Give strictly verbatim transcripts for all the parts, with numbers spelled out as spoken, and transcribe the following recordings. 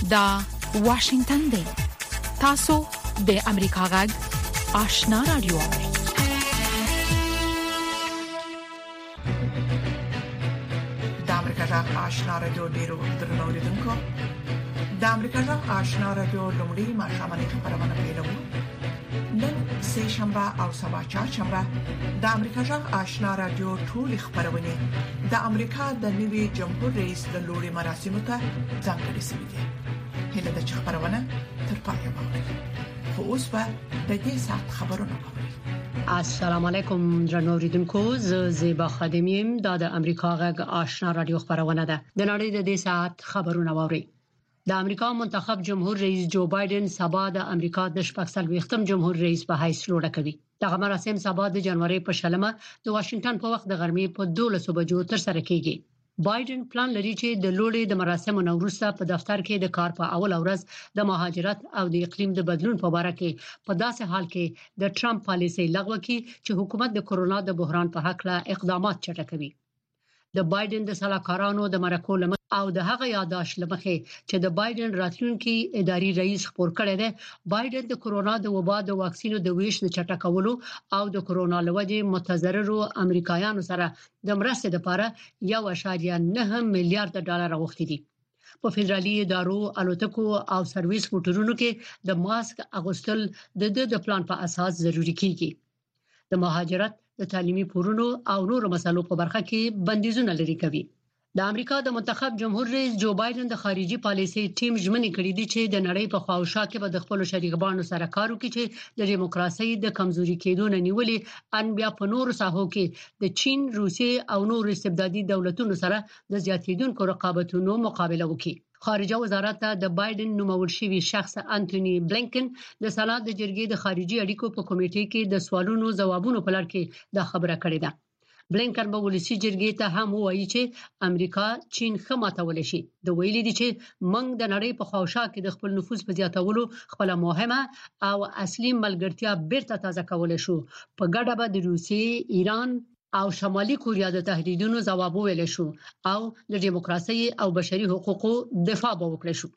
دا واشنگتن دی. تاسو د امریکا غږ آشنا رادیو. د امریکا غږ آشنا رادیو ډیرو درنو لیدونکو، د امریکا غږ آشنا رادیو لومړی ماښامنۍ خبرونه پیلوو. نن سه شنبه او سبا چهارشنبه د امریکا غږ آشنا رادیو ټول خبرونه د امریکا د نوي جمهور رئیس د لوري مراسمو ته ځانګړي شوي دي. هله د خبرونه تر پایه ووري. خو اوس به د دې ساعت خبرونه ووري. السلام علیکم درنو اوریدونکو، زه زیبا خادمیم. د امریکا غږ آشنا رادیو خبرونه ده. د نړۍ د دې ساعت خبرونه ووري. د امریکا منتخب جمهور رئیس جو بایدن سبا د امریکا د شپږ څلوېښتم جمهور رئیس په حیث لوړه کوي. دغه مراسم سبا د جنوري په شلمه د واشنگټن په وخت د غرمې په دولسو بجو تر سره کیږي. بایدن پلان لري چې د لوړې د مراسمو وروسته په دفتر کې د کار په اول ورځ د مهاجرت او د اقلیم د بدلون په اړه کې په داسې حال کې د ټرمپ پالیسي لغوه کړي چې حکومت د کورونا د بحران په حق له اقدامات چټکوي. د بایدن د سلاکارانو د مرکو لمخ او د هغه یاداش لمخې چې د بایدن راتلونکي اداري رئیس خبر کړی دی، بایدن د کورونا د وبا د واکسینو د ویش د چټکولو او د کورونا لوجې متضررو امریکایانو سره د مرستې لپاره یو اعشاریه نهه میلیارډ ډالر غوښتي دي. په فدرالي ادارو، الوتکو او سرویس موټرونو کې د ماسک اغوستل د د پلان په اساس ضروری کیږي. د مهاجرت، د تعلیمي پورونو او نورو مسلو په برخه کې بندیزونه لري کوي. د امریکا د منتخب جمهور رئیس جو بایدن د خارجي پالیسي ټیم ژمنې کړې دي چې د نړۍ په خواوشا کې به د خپل شریکانو سره کار وکړي چې د دیموکراسي د کمزوري کېدو نه نیولې ان بیا په نورو ساحو کې د چین، روسیې او نورو استبدادي دولتونو سره د زیاتیدونکو رقابتونو مقابله وکړي. خارجه وزارت د بایدن نومول شوی شخص انټونی بلینکن د سلاد د جرګې د خارجي اړیکو په کمیټې کې د سوالونو ځوابونو په لړ کې دا خبره کړې ده. بلینکن به ولسی جرګې ته هم وایي چې امریکا چین خماتول شي. د ویلي دي چې موږ د نړۍ په خواوشا کې د خپل نفوذ په زیاتولو خپل مهمه او اصلي ملګرتیا بیرته تازه کولای شو. په ګډه به د روسیې، ایران او شمالي کوریا د تهدیدونو ځواب ویل شو او د دیموکراسي او بشري حقوقو دفاع به وکړي شو.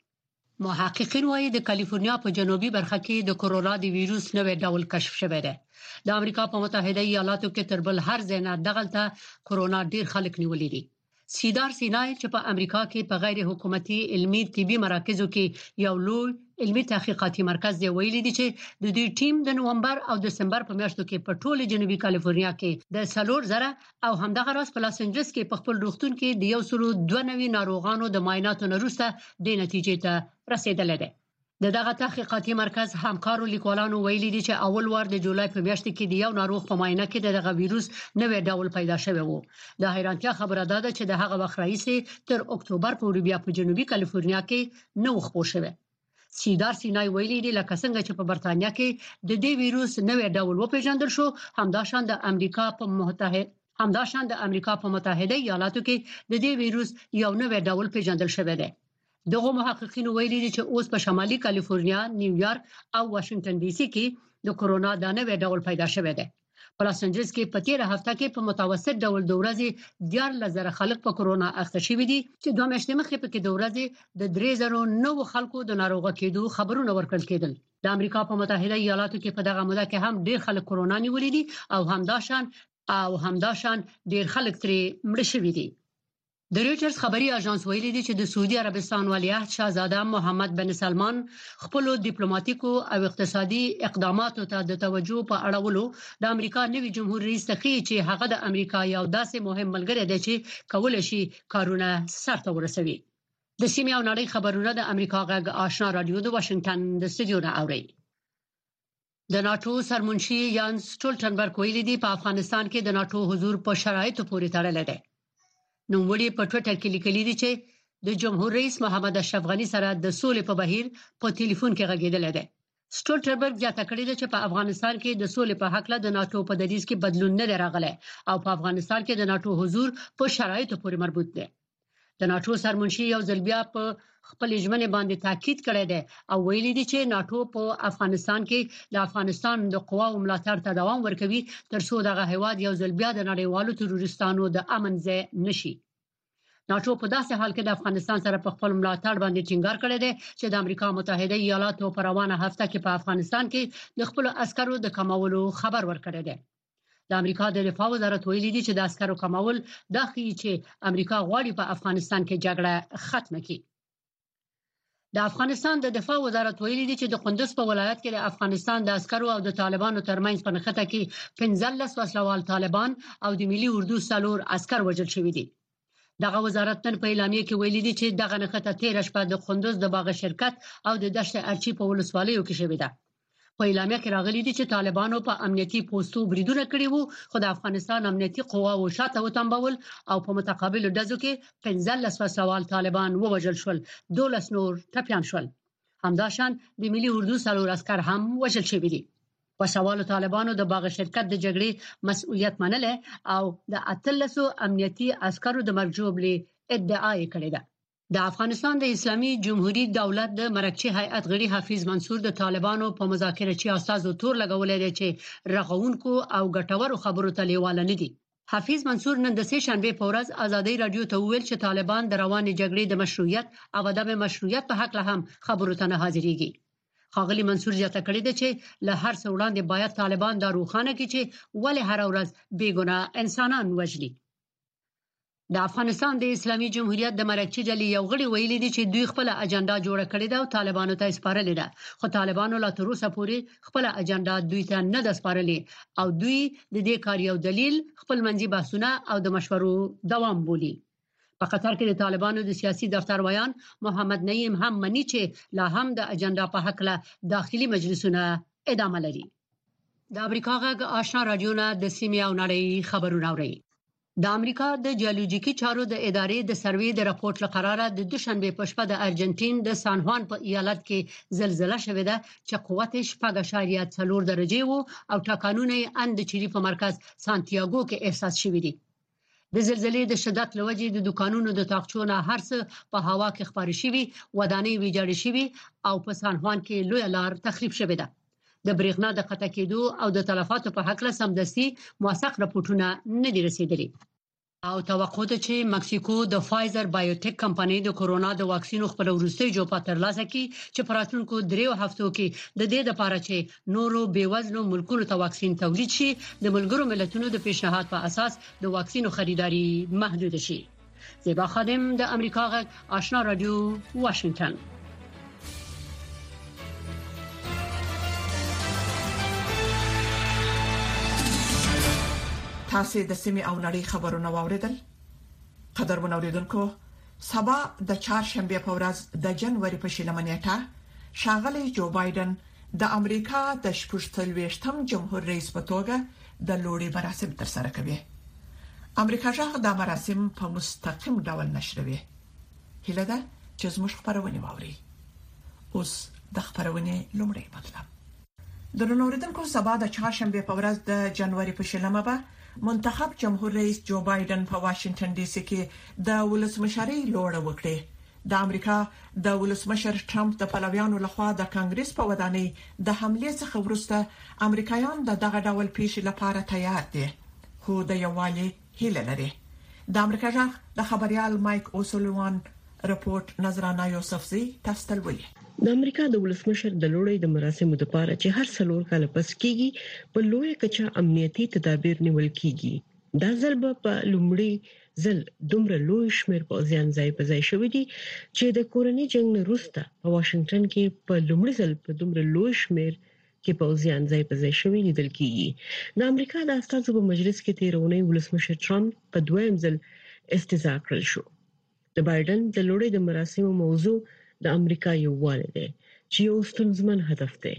محققین وايي د کالیفورنیا په جنوبي برخه کې د کورونا د وایروس نوې ډول کشف شوی دی. د امریکا په متحده ایالاتو کې تر بل هر ځای نه دغلته کورونا ډیر خلک نیولې دي. سیدار سینای چې په امریکا کې په غیر حکومتي علمي طبي مراکزو کې یو لوی علمي تحقیقاتي مرکز دی، ویلي دي چې د دې ټیم د نومبر او دسمبر په میاشتو کې په ټوله جنوبي کالیفورنیا کې د څلور زره او همدغه راز په لاس انجلس کې په خپل روغتون کې د یو سلو دوه نوي ناروغانو د معایناتو وروسته د نتیجې ته رسیدل دي. د دغه تحقیقاتي مرکز همکارو لیکوالانو ویلي دي چې اول وار د جولای په میاشت کې د یو ناروغ په معاینه کې دغه وایروس نوې ډول پیدا شوی وو. د حیرانتیا خبره ده چې د هغه وخت رئیس تر اکتوبر پورې بیا په جنوبي کالیفورنیا کې نو خپور شوی. سیدار سینای ویلي دي لکه څنګه چې په برتانیا کې د دې وایروس نوې ډول وپیژندل شو، همداشان د امریکا په متحده همداشان د امریکا په متحده ایالاتو کې د دې وایروس یو نوې ډول پیژندل شوی دی. دغه محققین ویلي دي چې اوس په شمالي کالیفورنیا، نیویارک او واشنگټن ډي سي کې د کورونا د نوې ډول پیدا شوی دی. په لاس انجلس کې په تیره هفته کې په متوسط ډول د ورځې دیارلس زره خلک په کورونا اخته شوي دي چې دوه میاشتې مخکې په کې د ورځې د درې زره نو خلکو د ناروغ کېدو خبرونه ورکړل کېدل. د امریکا په متحده ایالاتو کې په دغه موده کې هم ډیر خلک کورونا نیولې دي او همداشان او همداشان ډیر خلک ترې مړ شوي دي. د رويټرز خبري اژانس ویلي دي چې د سعودي عربستان ولیعهد شاهزاده محمد بن سلمان خپل ډیپلوماټیکو او اقتصادي اقداماتو ته د توجه په اړولو د امریکا نوي جمهور رئیس ته چې هغه د امریکا یو داسې مهم ملګری دی چې کولای شي کارونه سرته ورسوي. د سیمې او نړۍ خبرونه د امریکا غږ آشنا رادیو د واشنگټن د استودیو نه اوري. د ناتو سرمنشي یانس سټولټنبرګ ویلي دي په افغانستان کې د ناتو حضور په شرایطو پورې تړلی دی. نو وړي په ټوئیټر کې لیکلي دي چې د جمهور رئیس محمد اشرف غنی سره د سولې په بهیر په ټلیفون کې غږیدل دي. سټولټنبرګ زیاته کړې ده چې په افغانستان کې د سولې په حق له د ناتو په دریځ کې بدلون نه راغلی او په افغانستان کې د ناتو حضور په شرایطو پورې مربوط دی. د ناتو سرمنشي یو ځل بیا په خپل ژمنه باندې تاکید کړی دی او ویلي دي چې ناتو په افغانستان کې د افغانستان د قواو ملاتړ ته دوام ورکوي ترڅو دغه هیواد یو ځل بیا د نړیوالو تروریستانو د امن ځای نشي. ناتو په داسې حال کې د افغانستان سره په خپل ملاتړ باندې ټینګار کړی دی چې د امریکا متحده ایالاتو په روانه هفته کې په افغانستان کې د خپل عسکرو د کمولو خبر ورکړی دی. د امریکا د دفاع وزارت ویلي دی چې د عسکرو کمول د ښیي چې امریکا غواړي په افغانستان کې جګړه ختمه کړي. د افغانستان د دفاع وزارت ویلي دی چې د قندوز په ولایت کې د افغانستان د عسکرو او د طالبانو ترمنځ په نښته کې پنځلس وسلوال طالبان او د ملي اردو څلور عسكر وژل شوي دي. دغه وزارت نن په اعلامیه کې ویلي دی چې دغه نښته تیر شپه د قندوز د باغ شرکت او د دشت ارچی په ولسوالیو کې شوې ده. په اعلامیه کې راغلي دي چې طالبانو په امنیتي پوسټو بریدونه کړي وو، خو د افغانستان امنیتي قواو شاته وتمبول او په متقابل ډزو کې پنځلس وسلوال طالبان ووژل شول، دولس نور ټپيان شول. همداشان د ملي اردو څلور عسكر هم وژل شوي دي. وسوالو طالبانو د باغ شرکت د جګړې مسؤلیت منله او د اتلسو امنیتي عسکرو د مرګ جوړې ادعا کړې ده. د افغانستان د اسلامي جمهوریت دولت د مرکچی هیئت غړي حفیظ منصور د طالبانو په مذاکره چي استادو تور لګولې دي چې رغونکو او ګټورو خبرو ته لیواله نه دي. حفیظ منصور نن د سه شنبه په ورځ ازادي رادیو ته ویل چې طالبان د روانې جګړې د مشروعیت او عدم مشروعیت په حق له هم خبرو ته نه حاضرېږي. ښاغلي منصور زیاته کړې ده چې له هر څه وړاندې باید طالبان دا روښانه کړي چې ولې هر ورځ بیګناه انسانان وژلي. د افغانستان د اسلامي جمهوریت د مرکچی ډلې یو غړي ویلي دي چې دوی خپل اجنډا جوړ کړې ده او طالبانو ته سپارلې ده، خو طالبانو لا تر اوسه پورې خپل اجنډا دوی ته نه ده سپارلې او دوی د دې کار یو دلیل خپل منځي بحثونه او د مشورو دوام بولي. په قطر کې د طالبانو د سیاسي دفتر ویان محمد نعیم هم مني چې لا هم د اجنډا په حق له داخلي مجلسونه ادامه لري. د امریکا غږ آشنا رادیو نه د سیمې او نړۍ خبرونه اوري. د امریکا د جیولوژیکي چارو د ادارې د سروې د راپورټ لقراره د دوشنبه په شپه د ارجنټین د سان خوان په ایالت کې زلزلہ شوې ده چې قوت شپږ اعشاریه څلور درجه وو او ټکانونه یې اند چيري په مرکز سانتیاګو کې احساس شوې دي. د زلزلې د شدت لوجې د دکانونو د تاقچونو هرڅ په هوا کې خبري شوي، ودانۍ ویجاړې شوي او په سان خوان کې لوی لار تخریب شوې ده. د بریښنا د قطع کېدو او د تلفاتو په حق له سمدستي موثق راپورټونه نه دي رسیدلي. او توقع ده چې مکسیکو د فایزر بایوټیک کمپنۍ د کورونا د واکسینو خپل وروستي جوړه ترلاسه کړي چې په راتلونکو دریو هفتو کې د دې لپاره چې نورو بیوزلو ملکونو ته واکسین تولید شي د ملګرو ملتونو د پیشنهاد په اساس د واکسینو خریداري محدود شي. زیبا خادم د امریکا غږ آشنا رادیو واشنگټن. تاسو د سیمې او نړۍ خبرونه واوریدل. قدرمن اوریدونکو، سبا د چهارشنبه په ورځ د جنوري په شلمه نیټه ښاغلی جو بایدن د امریکا د شپږ جمهور رئیس په توګه د لوړې مراسم ترسره کوي. امریکا ژغ د مراسم په مستقیم ډول نشروي. هیله ده چې زموږ خبرونه واوري. اوس د خبرونه لومړی مطلب. د نوریدونکو سبا د چهارشنبه په ورځ د جنوري په شلمه به منتخب جمهور رئیس جو بایدن په واشنگټن ډي سي کې د ولسمشرۍ لوړه وکړي. د امریکا د ولسمشر ټرمپ د پلویانو لخوا د کانګرس په ودانۍ د حمله څخه وروسته امریکایان د دغه ډول پیښې لپاره تیار دي، خو د یووالي هیله لري. د امریکا ژغ د خبريال مایک اوسولوان رپورت نظرانه یوسفزي تاسو ولې د امریکا د ولسمشر د لوړې د مراسمو لپاره چې هر څلور کال پس کېږي په لوی کچا امنیتي تدابیر نیول کېږي. دا ځل په لومړي ځل دومره لوی شمېر پوځیان ځای په ځای شوې دي چې د کورنۍ جنگ وروسته په واشنگټن کې په لومړي ځل په دومره لوی شمېر کې پوځیان ځای په ځای شوې لیدل کېږي. د امریکا د استازو په مجلس کې تیرونی ولسمشر ټرمپ په دویم ځل استیضاح کړل شو. د بایدن د لوړې د مراسمو موضوع د امریکا یووالی دی چې یو ستونزمن هدف دی.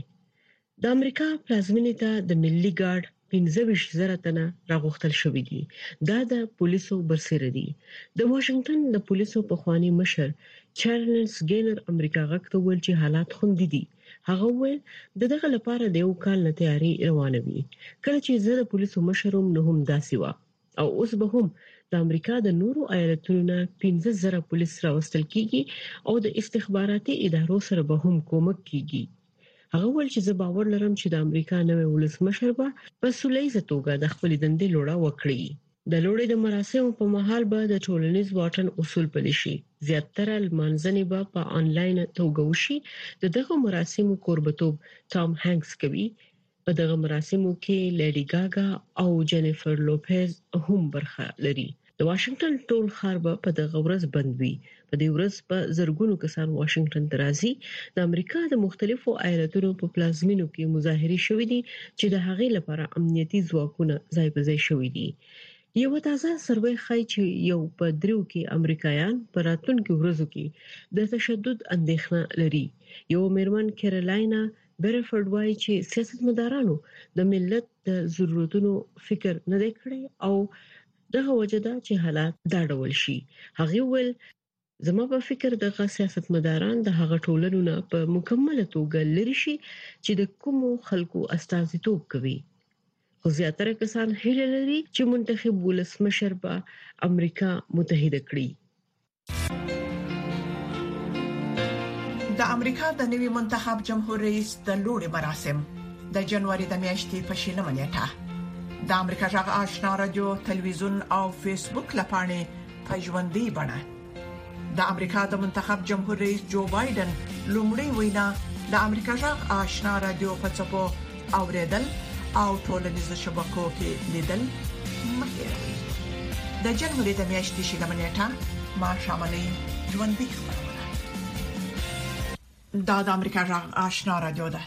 د امریکا پلازمینې ته د ملي ګارد پنځه ویشت زره تنه راغوښتل شوې دي. دا د پولیسو برسېره دي. د واشنگټن د پولیسو په خواني مشر چارلز ګینر امریکا غږ ته ویل چې حالات خوندي دي. هغه ویل د دغه لپاره د یو کال نه تیاری روانه وي. کله چې زه د پولیسو مشروم نه هم داسي و او اوس به هم د امریکا د نورو ایالتونو نه پنځه زره پولیس راوستل کیږي او د استخباراتي ادارو سره به هم کومک کیږي. هغه ول چې زه باور لرم چې د امریکا نوې ولسمشر به په سولهییزه توګه د خپل دندې لوړه وکړي. د لوړې د مراسمو په مهال به د ټولنیز واټن اصول پلي شي. زیاتره لمانځنې به په انلاین توګه وشي. د دغه مراسمو قربتوب ټام هانکس کوي. په دغه مراسمو کې لیډي ګاګا او جینیفر لوپیز هم برخه لري. د واشنگټن ټول ښار به په دغه ورځ بند وي. په دې ورځ په زرګونو کسان واشنگټن ته راځي. د امریکا د مختلفو ایالتونو په پلازمینو کې مظاهرې شوې دي چې د هغې لپاره امنیتي ځواکونه ځای په ځای شوي دي. یو تازه سروې ښایي چې یو په دریو کې امریکایان په راتلونکو ورځو کې د تشدد اندېښنه لري. یو میرمن کیرولاینا بیرفورد وایي چې سیاستمدارانو د ملت د ضرورتونو فکر نه دی کړی او دغه وجدا چې حالات دا ډول شي. هغه ویل زما په فکر دغه سیاستمداران د هغه ټولنو نه په مکمله توګه لري شي چې د کومو خلکو استازیتوب کوي. خو زیاتره کسان هیله لري چې منتخب ولسمشر به امریکا متحده کړي. د امریکا د نوي منتخب جمهور رئیس د لوړې مراسم د جنوري د میاشتې په شلمه نیټه د امریکا جغ آشنا رادیو تلویزیون او فیسبوک لپاره په ژوندۍ بڼه د امریکا د منتخب جمهور رئیس جو بایدن لومړی وینا د امریکا جغ آشنا رادیو په څپو اوریدل او ټولنیزو شبکو کې لیدل مخېروي. د جنوري د میاشتې شلمه نیټه ما شاملې ژوندۍ خبرونه دا د امریکا جغ آشنا رادیو ده.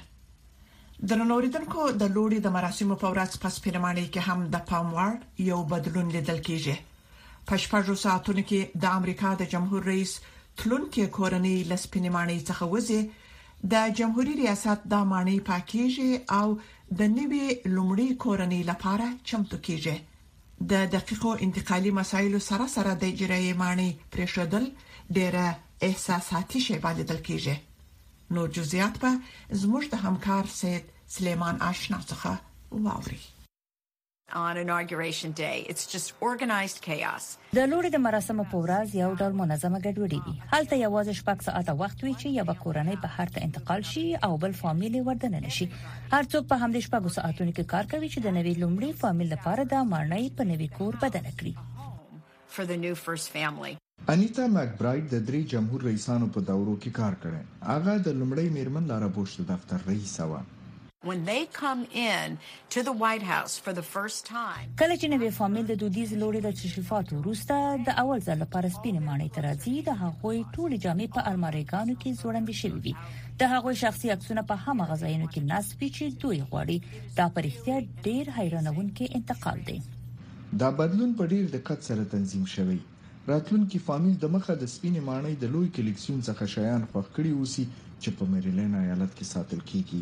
د نوریدونکو د لوړې د مراسمو په ورځ پس پیرمانې کې هم د پاموړ یو بدلون لیدل کېږي. په شپږو ساعتونو کې د امریکا د جمهور رئیس تلونکي کورنۍ لسپینمانې څخه وځي د جمهوریت ریاست د مانی پاکیږي او د نوي لومړی کورنۍ لپاره چمتو کېږي. د دقیقو انتقالي مسایلو سره سره د اجرایي مانی پرېښودل ډېره احساساتي شی باندې کېږي. نو جزئیات به زموږ د همکار سید سلیمان آشنا څخه واوري. On inauguration day, it's just organized chaos. د لوړې د مراسمو په ورځ یو ډول منظمه ګډوډي وي. هلته یوازې شپږ ساعته وخت وي چې یو کورنۍ په هر ته انتقال شي او بل فامیل وردن نشي. هر څوک په همدې شپږ ساعتونو کې کار کوي چې د نوې لومړي فامیل لپاره د مړنۍ په نوې کور بدل کړي. For the new first family. انیتا مکبرایډ د درې جمهور رئیسانو په دورو کې کار کړی. هغه د لومړی میرمن لارا بوش د دفتر رئیس و. When they come in to the White House for the first time. کله چې نوې فامیل د دودیز لوړې د تشریفاتو وروسته د اول ځل لپاره سپینې ماڼۍ ته راځي، د هغوی ټولې جامې په الماریګانو کې ځوړندې شوې وي. د هغوی شخصي عکسونه په هماغه ځایونو کې نصب چې دوی غواړي. دا په رښتیا ډېر حیرانوونکی انتقال دی. دا بدلون په ډېر دقت سره تنظیم شوی. راتلونکي فامیل د مخه د سپینې ماڼۍ د لوی کلیکسیون څخه شیان خوښ کړي اوسي چې په میریلند ایالت کې ساتل کیږي.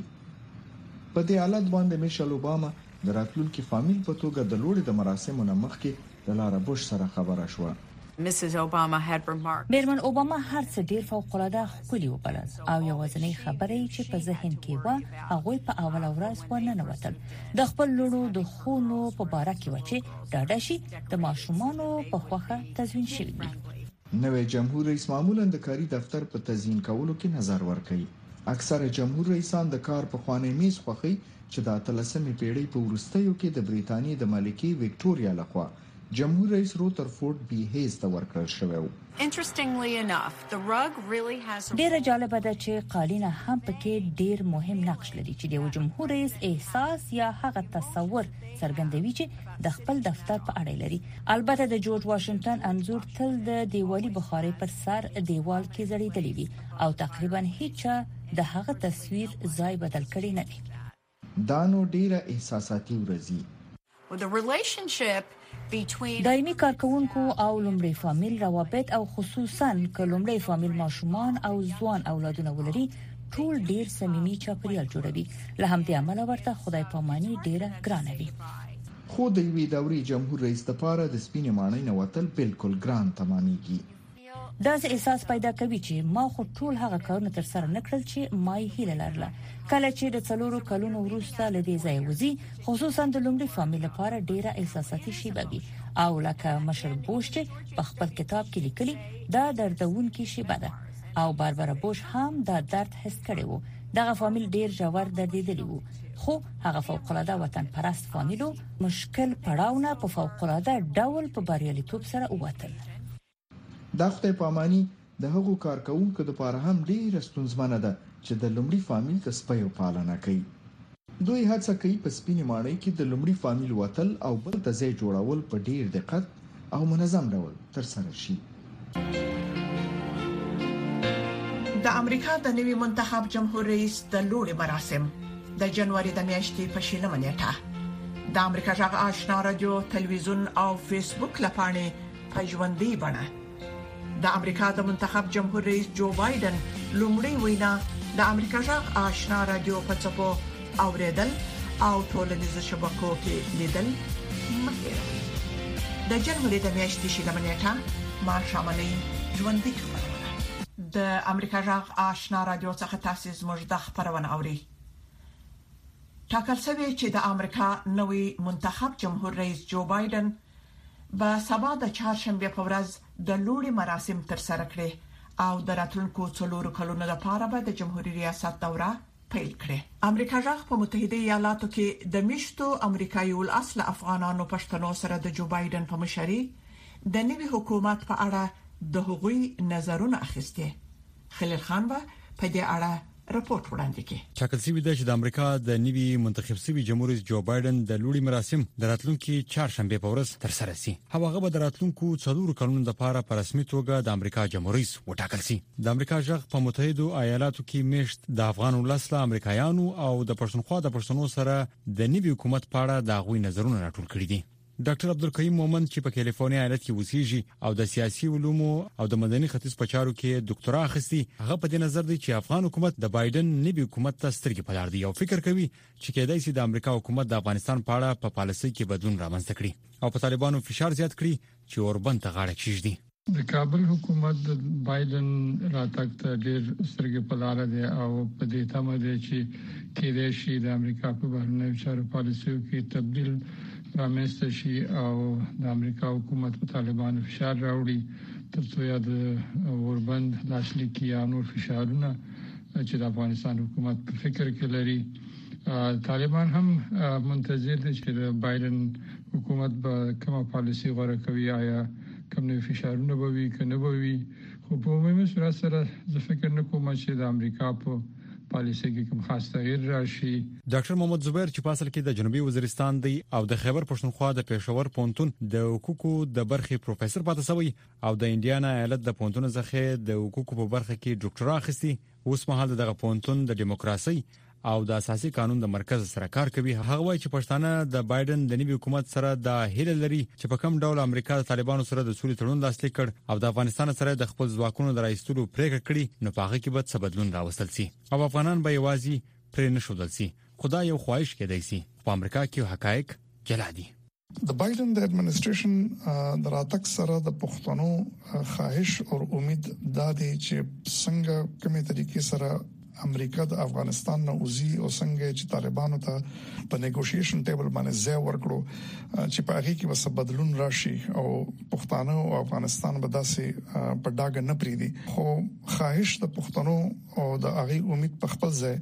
په دې حالت باندې میشل اوباما د راتلونکي فامیل په توګه د لوړې د مراسمو نه مخکې د لارا بوش سره خبره شوه. Missus Obama had remarked. میرمن اوباما هر څه ډیر فوق العاده ښکلي وبلل او یوازینی خبرې چې په ذهن کې و هغه په اوله ورځ ورننه وتل د خپل لورو د خونو په باره کې و چې ډاډه شي د ماشومانو په خوخه تزوین شوی وي. نوې جمهور رئیس معمولا د کاري دفتر په تزیین کولو کې نظر ورکوي. اکثره جمهور رئیسان د کار په خوانې میز خوخي چې د اتلسمې پیړۍ په وروستیو کې د بریتانیې د ملکې وکټوریا لخوا جمهور رئیس روترفورد بی هیز ته ورکړل شوی و. Interestingly enough, the rug really has a ډیره جالبه ده چې قالینه هم پکې ډیر مهم نقش لري چې د جمهور رئیس احساس یا هغه تصور څرګندوي چې د خپل دفتر په اړه لري. البته د جورج واشنگټن انځور تل د دیوالي بخاري پر سر دیوال کې ځړېدلی وي او تقریبا هیڅ د هغه تصویر ځای بدل کړي نه دي. دا نو ډیره احساساتي ورځي. the relationship between دایمي کارکونکو او لومړی فامیل روابط او خصوصا که لومړی فامیل ماشومان او ځوان اولادونه ولري ټول ډیر صمیمي چاپیریال جوړوي. له همدې امله ورته خدای پاماني ډیره ګرانه وي. خو د وی دوري جمهور رئیس لپاره د سپینې ماڼۍ نه وتل بالکل ګران تمامېږي. دا احساس پیدا کوي چې ما خو ټول هغه کارونه تر سره نکړل چې ما یې هیله لرله. کله چې د څلورو کلونو وروسته لدې ځای وځي خصوصا د لومړي فامیل لپاره ډیره احساساتي شیبه وي او لکه مشر بوش چې په خپل کتاب کې لیکلي دا دردونکې شیبه ده او باربرا بوش هم دا درد حس کړی وو دغه فامیل ډیر ژور دردیدلی وو، خو هغه فوق العاده وطن پرست فامیلو مشکل پړاوونه په فوق العاده ډول په بریالیتوب سره ووتل. دا خدای پامانی د هغو کارکونکو د لپاره هم ډیر ستونزمنه ده چې د لومړي فامیل د سپیو پالنه کوي. دوی هڅه کوي په سپینې ماڼۍ کې د لومړي فامیل وتل او بل ته ځای جوړول په ډیر دقت او منظم ډول ترسره شي. د امریکا د نوي منتخب جمهور رئیس د لوړې مراسم د جنوري د میاشتې په شلمه نیټه د امریکا جغ آشنا رادیو تلویزیون او فیسبوک لپاره په ژوندۍ بڼه د امریکا د منتخب جمهور رئیس جو بایدن لومړی وینا د امریکا جغ آشنا رادیو په څپو اوریدل او ټولنیزو شبکو کې لیدل مهیروي. د جنوري د میاشتې شلمه نیټه ما شاملې ژوندۍ خبرونه د امریکا جغ آشنا رادیو څخه تاسو زموږ د خبرونه اوري. ټاکل شوی چې د امریکا نوی منتخب جمهور رئیس جو بایدن به سبا د چهارشنبه په ورځ د لوړې مراسم ترسره کړي او د راتلونکو څلورو کلونو لپاره به د جمهوریت ریاست دوره پیل کړي. امریکا جغ په متحده ایالاتو کې د میشتو امریکایي ول اصل افغانانو پښتنو سره د جو بایدن په مشرۍ د نوي حکومت په اړه د هغوی نظرونه اخیسته. خلیل خان به په دې اړه راپورټ وړاندې کړي. ټاکل شوی دی چې د امریکا د نوي منتخب شوی جمهور رئیس جو بایدن د لوړي مراسم د راتلونکي چهارشنبه په ورځ ترسره شي. هغه به د راتلونکو څلورو کلونو لپاره په رسمي توګه د امریکا جمهور رئیس وټاکل شي. د امریکا جغ په متحده ایالاتو کې میشت د افغان ولسله امریکایانو او د پښتونخوا د پښتنو سره د نوي حکومت په اړه د غوي نظرونه راټول کړي دي. ډاکټر عبدالکریم مومند چې په کالیفورنیا ایالت کې اوسېږي او د سیاسي علومو او د مدني ختیځ په چارو کې ډاکټرا اخیستي، هغه په دې نظر دی چې افغان حکومت د بایدن نوي حکومت ته سترګې په لار دی او فکر کوي چې کېدای شي د امریکا حکومت د افغانستان په اړه په پالیسۍ کې بدلون رامنځته کړي او په طالبانو فشار زیات کړي چې اوربند ته غاړه کېږدي. د کابل حکومت د بایدن راتګ ته ډېر سترګې په لار دی او په دې تمه دی چې کېدای شي د امریکا په بهرنیو چارو پالیسیو کې تبدیل رامنځته شي او د امریکا حکومت په طالبانو فشار راوړي ترڅو یا د اوربند لاسلیک یا نور فشارونه چې د افغانستان حکومت په فکر کې لري. طالبان هم منتظر دي چې د بایدن حکومت به کومه پالیسي غوړه کوي، آیا کوم نوي فشارونه به وي کنه به وي. خو په عمومي صورت سره زه فکر نه کوم چې د امریکا په پالیسي کې کوم خاص تغییر راشي. ډاکټر محمد زبیر چې په اصل کې د جنوبي وزیرستان دی او د خیبر پښتونخوا د پېښور پونتون د حقوقو د برخې پروفیسور پاتې شوی او د انډیانا ایالت د پونتون څخه د حقوقو په برخه کې ډاکټرا اخیستي. اوس مهال دغه پونتون د دیموکراسي او د اساسي قانون د مرکز سره کار کوي. هغه وایي چې پښتانه د بایدن د نوي حکومت سره د هیله لري چې په کوم ډول امریکا د طالبانو سره د سولې تړون لاسلیک کړ او د افغانستان سره د خپل ځواکونو د راایستلو پریکړه کړې، نو په هغه کې به څه بدلون راوستل شي او افغانان به یوازې پرې نه شودل شي. خدای یو خواهش کېدای شي په امریکا کې حقایق جلا دي. د بایدن د اډمنسټریشن د راتګ سره د پښتنو خواهش او امید دا دی چې څنګه کومه طریقې سره امریکا د افغانستان نه اوزي او څنګه چې طالبانو ته په نیګوشیشن ټیبل باندې ځای ورکړو چې په هغه کې وسه بدلون راشي او پښتانه او افغانستان به داسې په ډاګه نه پریدي. خو خواهش د پښتنو او د هغه امید په خپل ځای،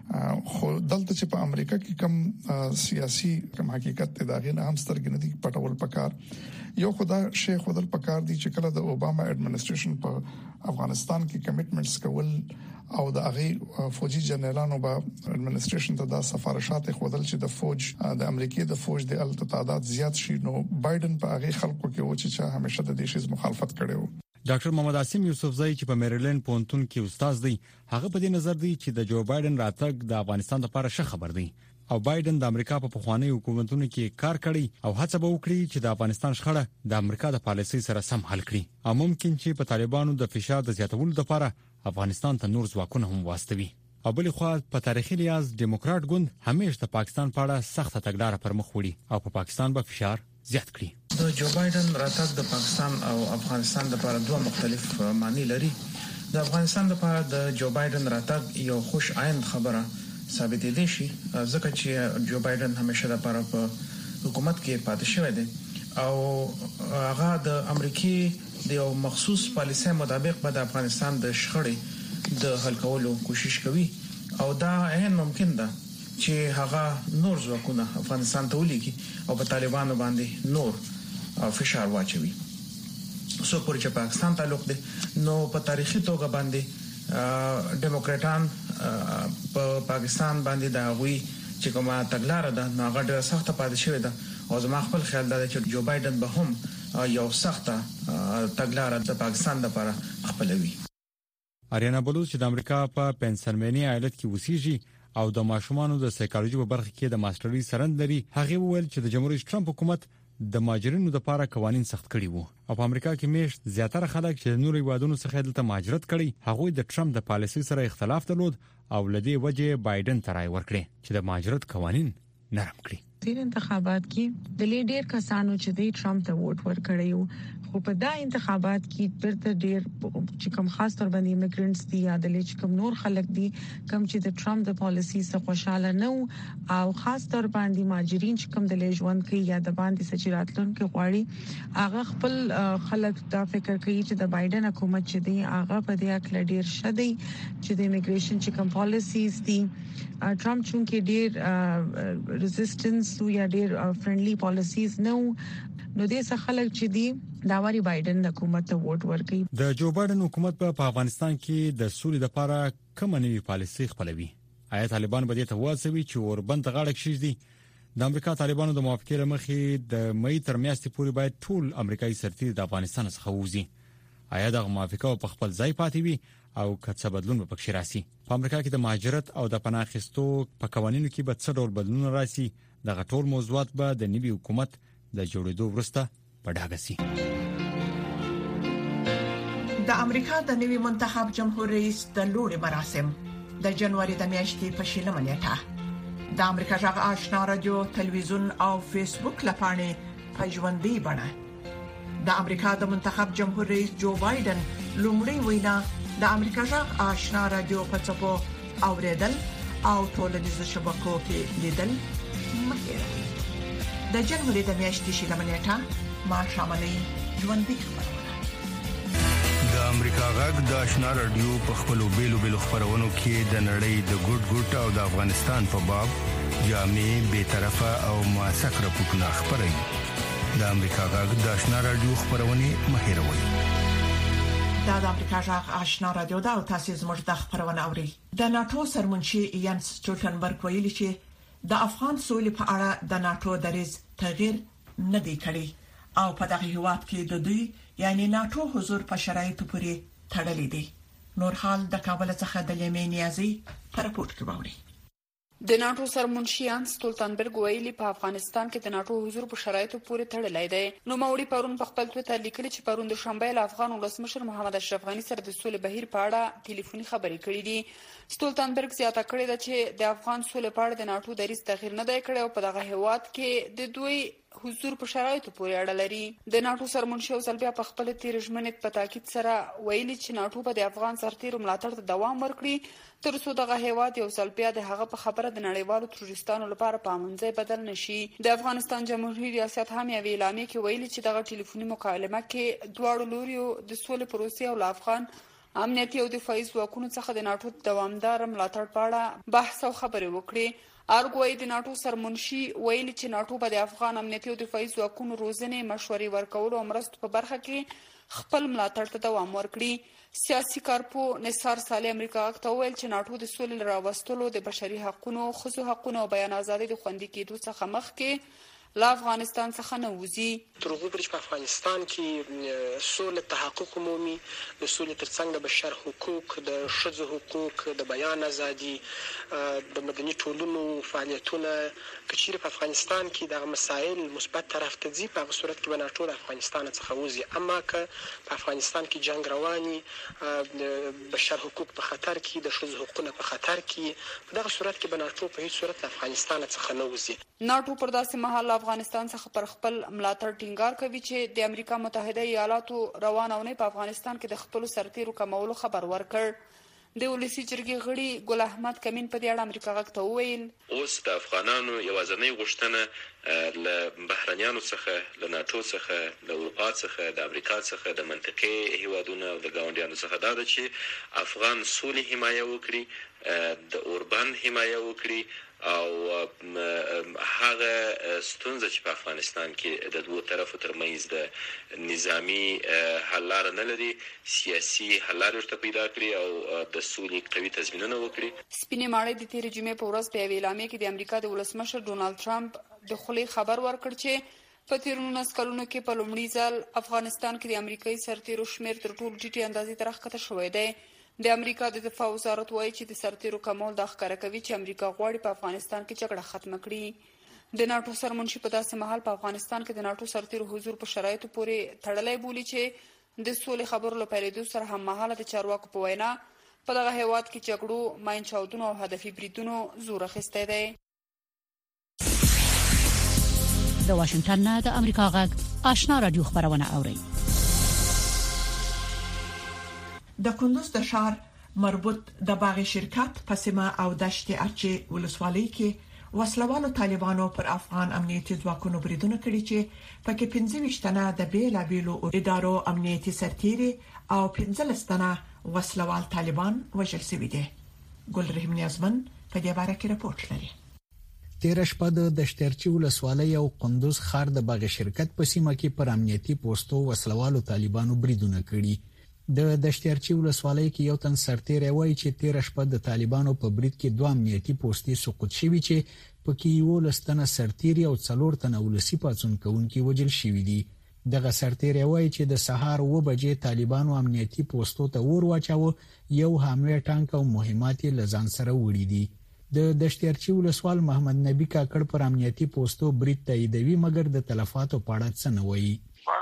خو دلته چې په امریکا کې کم سیاسي کم حقیقت ته داغه نه هم سترګې نه دي پټول پکار. یو خدای شیخ خدل پکار دي چې کله د اوباما اډمنسټریشن په افغانستان کې کمټمنټس کول او د هغه فوجي جنرالانو به اډمنسټریشن ته د سفارشات خودل چې د فوج د امریکای د فوج د الته تعداد زیات شي، نو بایدن په هغه خلکو کې و چې همیشه د دې شی مخالفت کړي وو. ډاکټر محمد عاصم یوسفزئی چې په میریلند پونتون کې استاد دی، هغه په دې نظر دی چې د جو بایدن راتګ د افغانستان لپاره ښه خبر دی او بایدن د امریکا په پخوانی حکومتونو کې کار کړی او هڅه به وکړي چې د افغانستان شخړه د امریکا د پالیسۍ سره سم حل کړي او ممکن چې په طالبانو د فشار د زیاتولو لپاره افغانستان ته نور ځواکونه هم واستوي. او بل خو په تاریخي لحاظ ډیموکرات ګوند همیشه د پاکستان په اړه سخت تګلارې پر مخ وړي او په پاکستان به فشار زیات کړي. د جو بایدن راتګ د پاکستان او افغانستان لپاره دوه مختلف معنی لري. د افغانستان لپاره د جو بایدن راتګ یو خوش آیند خبره ثابت دي شي، ځکه چې جو بایدن همیشه لپاره په حکومت کې پاتې شوی دی او هغه د امریکای د یو مخصوص پالیسۍ مطابق به د افغانستان د شخړې د حل کولو کوشش کوي او دا عین ممکن ده چې هغه نور ځواکونه افغانستان ته ولېږي او په طالبانو باندې نور فشار واچوي. سو پر چې پاکستان تعلق دی نو په تاریخي توګه باندې ډیموکراټان په پاکستان باندې دا غوي چې کومه تګلارې ده نو هغه ډېره سخته پاتې شوې ده او زما خپل خیال دا چې جو بایدن به هم یو سخته تګلارې د پاکستان لپاره خپلوي. اریانا بلوچ چې د امریکا په پنسلوانیا ایالت کې اوسېږي او د ماشومانو د سایکالوژي په برخه کې د ماسترۍ سرند لري، هغه وویل چې د جمهوریت ټرمپ حکومت د مهاجرینو لپاره قوانين سخت کړي وو او په امریکا کې میشت زیاتره خلک چې د نورو هیوادونو څخه دلته مهاجرت کړي هغه د ټرمپ د پالیسۍ سره اختلاف درلود او لدی وجه بایدن ترای ورکړي چې د مهاجرت قوانين نرم کړي. د انتخابات کې د لیډر کسانو چې د ټرمپ ته ووټ ورکړیو خو په دا انتخابات کې پرته ډیر چې کوم خاص تور باندې ایمیګرانټس دي یا د لیچ کوم نور خلک دي کوم چې د ټرمپ د پالیسي څخه خوشاله نه او خاص تور باندې ماجرین چې کوم د لیژوند کې یا د باندې سچراتلون کې غواړي هغه خپل خلک دا فکر کوي چې د بایدن حکومت چې دی هغه په دې اکل ډیر شدي چې د ایمیګریشن چې کوم پالیسیز دي ټرمپ چونکې ډیر ریزिस्टنس یا ډیر فرندلی پالیسیز نو نو د څه خلک چې دی دا وری بایدن حکومت ته ووټ ورکړي. د جو بایدن حکومت په افغانستان کې د سولې لپاره کومه نوې پالیسي خپلوي؟ آیا طالبان به دې ته واسوي چې اوربند غاړه کېږي؟ د امریکا طالبانو د موافقې لمخې د مې تر میاشتې پورې باید ټول امریکایي سرتیري د افغانستان څخه ووزي. آیا د موافقه په خپل ځای پاتې وي او کڅ بدلون په پکې راسي؟ په امریکا کې د مهاجرت او د پناه اخیستو په قوانینو کې به څه ډول بدلون راسي؟ د غټول موضوعات به د نوي حکومت د جوړېدو وروسته په ډاګه سي. د امریکا د نوي منتخب جمهور رئیس د لوړ مراسم د جنوري د میاشتې په شلمه نیټه د امریکا جغ آشنا رادیو تلویزیون او فیسبوک لپاره په ژوندۍ بڼه د امریکا د منتخب جمهور رئیس جو بایدن لومړی وینا د امریکا جغ آشنا رادیو په څپو اوریدل او ټولنیزو شبکو کې لیدل مخېره د جنوري د میاشتې شلمه نیټه ما شاملې ژوندۍ خبرونه د امریکا غږ د آشنا رادیو په خپلو بیلو بیلو خبرونو کې د نړۍ د ګډ ګډ او د افغانستان په باب جامع به طرفه او موثق راپورټونه خبري. د امریکا غږ د آشنا رادیو خبرونه مهیروي. دا د امریکا غږ آشنا رادیو دا او تاسو زموږ د خبرونه اوري. د ناتو سرمنشي یانس سټولټنبرګ ویلي چې د افغان سولې په اړه د ناتو دریځ تغییر نه دی کړی او په دغه هیواد کې د دوی یعنی ناتو حضور په شرایطو پورې تړلی دی. نور حال د کابل څخه د لیمې نیازي پر راپورټ کې باوري. د ناتو سرمنشیان سټولټنبرګ ویلي په افغانستان کې د ناتو حضور په شرایطو پورې تړلی دی. نو موري پرون په خپل تویټر لیکلي چې پرون د شنبه له افغان ولسمشر محمد اشرف غنی سره د سولې بهیر په اړه ټلیفوني خبرې کړې دي. سټولټنبرګ زیاته کړې ده چې د افغان سولې په اړه د ناتو دریځ تغییر نه دی کړی او په دغه هیواد کې د دوی حضور په شرایطو پورې اړه لري. د ناتو سرمنشي او سلبیا په خپل تیر ژمنې په تاکید سره ویلي چې ناتو به د افغان سرتیرو ملاتړ ته دوام ورکړي تر څو دغه هیواد یو سلبیا د هغه په خبره د نړیوالو تروریستانو لپاره پامنځي بدل نشي. د افغانستان جمهوریت ریاست هم یو اعلامیه کې ویلي چې دغه ټلیفوني مکالمه کې دواړو لوريو د سولې پروسې او افغان امنیتي او دفاعي ځواکونو څخه د ناتو دوامدار ملاتړ په اړه بحث او خبرې وکړي. ارګوي د ناتو سرمنشي ویلي چې ناتو به د افغان امنیتي او دفاعي ځواکونو روزنې مشورې ورکول او مرستو په برخه کې خپل ملاتړ ته دوام ورکړي. سیاسي کارپو نثار صالح امریکا غږ ته ویل چې ناتو د سولې راوستلو د بشري حقوقو خصوصي حقوقو او بیان ازادي د خوندي کېدو څخه مخکې لا افغانستان څخه نه وځي. تر هغه پورې په افغانستان کې سولې تحقق مومي د سولې ترڅنګ د بشر حقوق د ښځو حقوق د بیان ازادي د مدني ټولنو فعالیتونه کچیر په افغانستان کې د مسایل مثبت طرف ته ځي په صورت کې به ناتو د افغانستان څخه وځي. اما که په افغانستان کې جنگ رواني بشر حقوق په خطر کې د ښځو حقوقونه په خطر کې په دغه صورت کې به ناتو په هیڅ صورت د افغانستان څخه نه وځي. ناتو پر داسې مهال افغانستان څخه پر خپل ملاتړ ټینګار کوي چې د امریکا متحده ایالاتو روانونه په افغانستان کې د خپل سرتیرو کمولو خبر ورکړ. د ولسی جرګې غړي ګل احمد کمین په دې اړه امریکا غږ ته وویل اوس د افغانانو یوازینۍ غوښتنه له بهرنیانو څخه له ناتو څخه له اروپا څخه د امریکا څخه د منطقې هیوادونو او د ګاونډیانو څخه دا ده چې افغان سولې حمایه وکړي د اوربان حمایه وکړي او هغه ستونزه چې په افغانستان کې د دوه طرفو ترمنځ د نظامی حل لار نه لري سیاسي حل لار ورته پیدا کړي او د سولې قوي تضمینونه وکړي. سپینې ماڼۍ د تېرې جمعې په ورځ په یوې اعلامیه کې د امریکا د ولسمشر ډونالد ټرمپ د خولې خبر ورکړ چې په تېرو نولس کلونو کې په لومړي ځل افغانستان کې د امریکایي سرتیرو شمېر تر ټولو ټیټې اندازې ته راښکته شوی دی. د امریکا د دفاع وزارت وایي چې د سرتیرو کمول دا ښکاره کوي چې امریکا غواړي په افغانستان کې جګړه ختمه کړي. د ناټو سرمنشي په داسې مهال په افغانستان کې د ناټو سرتیرو حضور په شرایطو پورې تړلی بولي چې د سولې خبرو له پیلېدو سره هم مهاله د چارواکو په وینا په دغه هیواد کې جګړو ماین چاودنو او هدفي بریدونو زور اخیستی دی. د واشنگټن نه د امریکا غږ آشنا رادیو خبرونه اوري. د کندوز د ښار مربوط د باغ شرکت په سیمه او دشت ارچې ولسوالۍ کې وسلوالو طالبانو پر افغان امنیتي ځواکونو بریدونه کړي چې پکې پنځه ویشت تنه د بیلابیلو ادارو امنیتي سرتیري او پنځلس تنه وسلوال طالبان وژل شوي دي. ګل رحیم نیازمن په دې اړه کې راپورټ لري. تیر شپه د دشترچی ولسوالۍ او قندوز ښار د باغ شرکت په سیمه کې پر امنیتي پوسټو وسلوالو طالبانو بریدونه کړي. د دشترچی ولسوالۍ کې یو تن سرتیری وایي چې تیر شپه د طالبانو په برید کې دوه امنیتي پوسټي سقوط شوي چې پکې یو لستنه سرتیری او څلور تنه ولسی پاتون کوونکي وجل شوي دي. دغه سرتیری وایي چې د سهار و بجې طالبانو امنیتي پوسټو ته ور واچاوه، یو حامله ټانک او مهمات لزان سره وړي دي. د دشترچی ولسوال محمد نبی کاکړ پر امنیتي پوسټو برید تاییدوي، مګر د تلفاتو په اړه څه نه وایي.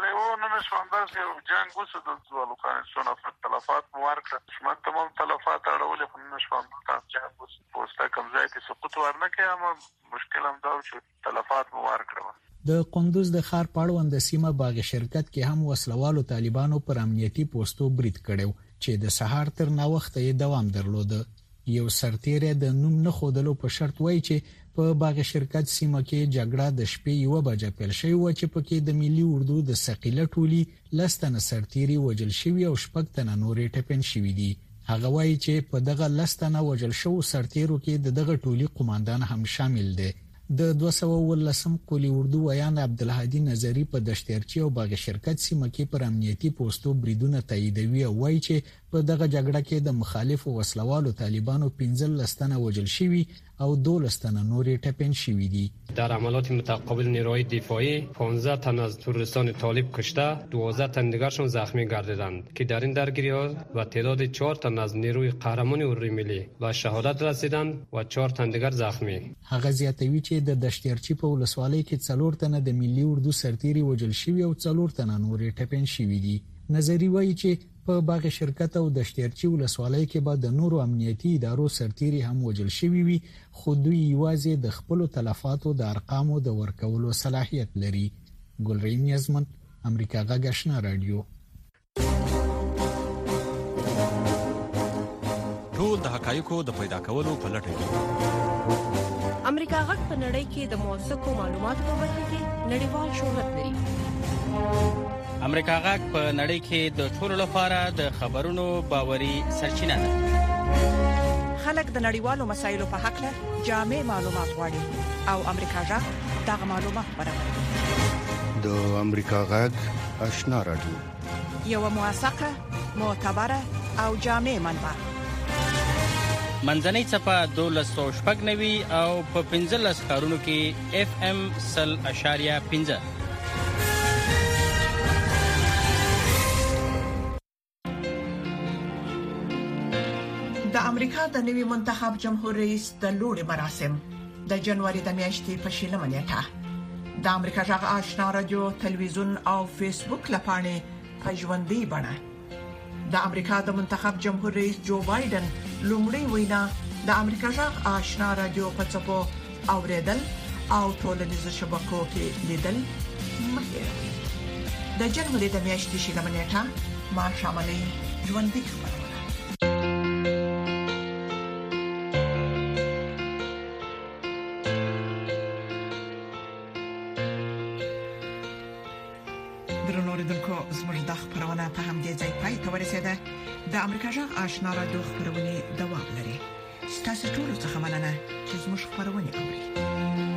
شمنداز یو جنگ وسو د ځوالو کانسونه تلفات موارکه شمن تمام تلفات اړولې خو نه شوم تاسو جنگ وسو پوسټه کوم ځای کې سقوط ورنه کېما مشکل هم دا چې تلفات موارکه. د قندوز د ښار پاړوند سیمه باغ شرکت کې هم وسلوالو طالبانو پر امنیتي پوسټو برید کړو چې د سهار تر نا وخت یې دوام درلود. یو سرتیری د نوم نه خودلو په شرط وایي چې په باغ شرکت سیمه کې جګړه د شپې یو بجې پیل شوې و چې پکې د ملي اردو د ثقيله ټولي لستنه سرتيري وجل شوی او شپږ تنه نورې ټپن شوی دي. هغه وایي چې په دغه لستنه وجل شو سرتیرو کې دغه ټولي قوماندان هم شامل دي. د دوه سوه ولسم قولي اردو ویان عبدالهادي نظری په دشترچی او باغ شرکت سیمه کې پر امنیتي پوسټو بریدونه تاییدوي او وایي چې په دغه جګړه کې د مخالفو وسلوالو طالبانو پنځل لستنه وجل شوی او دولستنه نورې ټپن شوی دي. در عملیات متقابل نیروهای دفاعی پانزده تن از تروریستان طالب کشته، دوازده تن دیگرشون زخمی گردیدند که در این درگیری‌ها و تعداد چهار تن از نیروی قهرمان اردوی ملی و شهادت رسیدند و چهار تن دیگر زخمی. هغه زیاتوي چې د دشترچی په ولسوالۍ کې څلور تنه د ملي اردو سرتیري وجل شوی او څلور تنه نورې ټپن شوی دي. نظری وایي چې په باغ شرکت او دشترچی ولسوالۍ کې به د نورو امنیتي ادارو سرتیري هم وجل شوی وي، خو دوی یوازې د خپل تلفاتو د ارقامو د ورکولو صلاحیت لري. ګلرین یزمن، امریکا غږ آشنا رادیو. ټول د حقایقو د پیدا کولو په لټه کې امریکا غږ په نړۍ کې د موثقو معلوماتو په برخه کې نړیوال شهرت لري. امریکا غږ په نړۍ کې د ټولو لپاره د خبرونو باوري سرچینه ده. خلک د نړیوالو مسایلو په حق له جامع معلومات غواړي او امریکا غږ دغه معلومات برابروي. د امریکا غږ آشنا رادیو، یو موثقه، معتبره او جامع منبع. منځنۍ صفه دولس سوه شپږ نوي او په پنځلس ښارونو کې اف ام سل اشاریه پنځه. د امریکا د نوي منتخب جمهور رئیس د لوړ مراسم د جنوري د میاشتې په شلمه نیټه د امریکا غږ آشنا رادیو تلویزیون او فیسبوک لپاره په ژوندۍ بڼه د امریکا د منتخب جمهور رئیس جو بایدن لومړی وینا د امریکا غږ آشنا رادیو په څپو اوریدل او ټولنیزو شبکو کې لیدل مخه د جنوري د میاشتې شلمه نیټه ما شاملې ژوندۍ خبرونه. درنو اوریدونکو زموږ د خبرونه په همدې ځای پای ته ورسیده. د امریکا جغ آشنا را دوه خبرونه دوام لري. ستاسو ټول څه مننه چې زموږ خبرونه اوري.